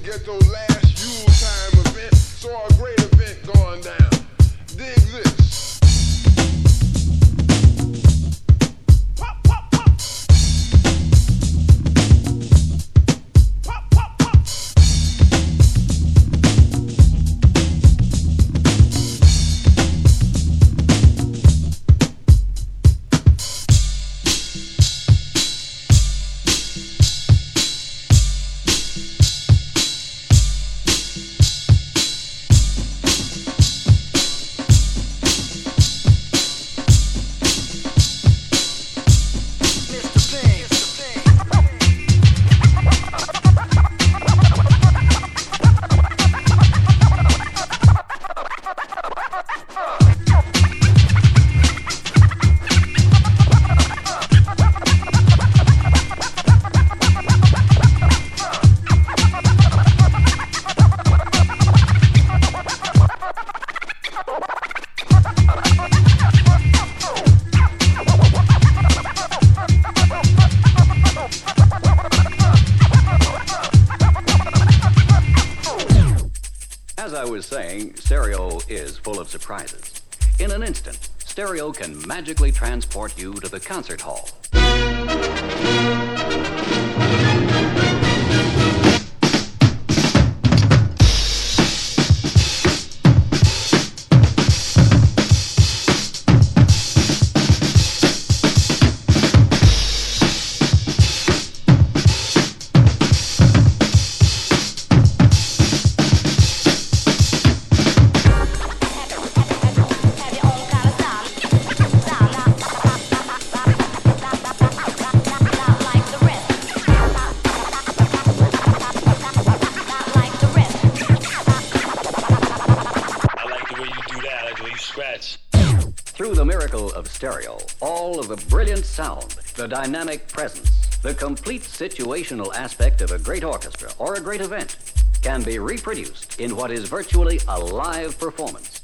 ghetto last Yuletime event. Saw a great event going down. Dig this. Pop, pop, pop. Pop, pop, pop. As I was saying, stereo is full of surprises. In an instant, stereo can magically transport you to the concert hall. Through the miracle of stereo, all of the brilliant sound, the dynamic presence, the complete situational aspect of a great orchestra or a great event can be reproduced in what is virtually a live performance.